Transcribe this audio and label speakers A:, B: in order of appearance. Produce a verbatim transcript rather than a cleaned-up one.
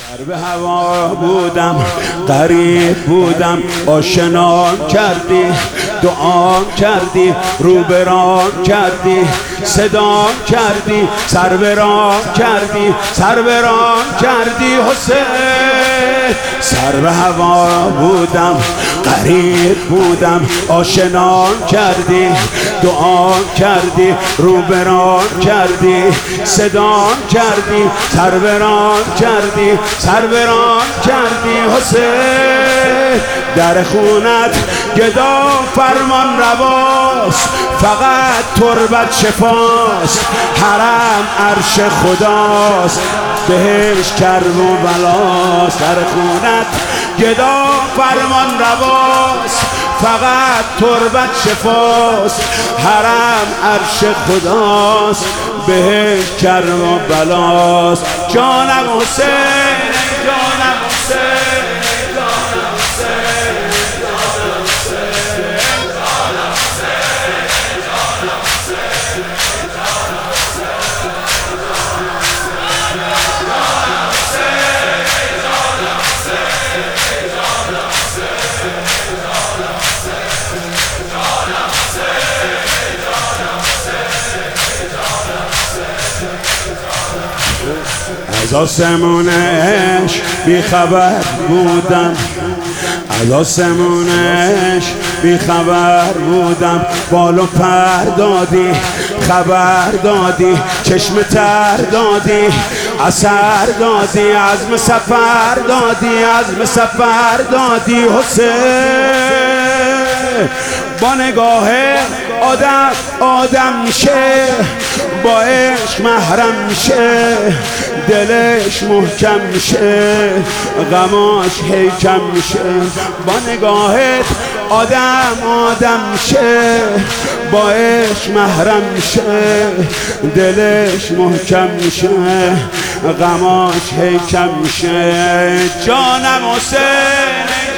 A: در به هوا بودم، غریب بودم، آشنام کردی، دعام کردی، رو برام کردی، صدام کردی، سر برام کردی، سر برام کردی حسین. سر به هوا بودم، غریب بودم، آشنام کردی، دعام کردی، رو برام کردی، صدام کردی، سر برام کردی، سر برام کردی حسین. در خونت گدا فرمان رواست، فقط تربت شفاست، حرم عرش خداست، بهش کرب و بلاست. در خونت گدا فرمان رواست، فقط تربت شفاست، حرم عرش خداست، بهش کرب و بلاست. جانم حسین، جانم حسین، جانم حسین، جانم حسین، جانم حسین، جانم حسین، جانم از آسمونش بی خبر بودم، از آسمونش بی خبر بودم، بالو پر دادی، خبر دادی، چشم تر دادی، اثر دادی، عزم سفر دادی، عزم سفر دادی حسین. با نگاه آدم آدم میشه، با عشق محرم میشه، دلش محکم میشه، غماش هی کم میشه. با نگاهت آدم آدم میشه، با عشق محرم میشه، دلش محکم میشه، غماش هی کم میشه. جانم حسین،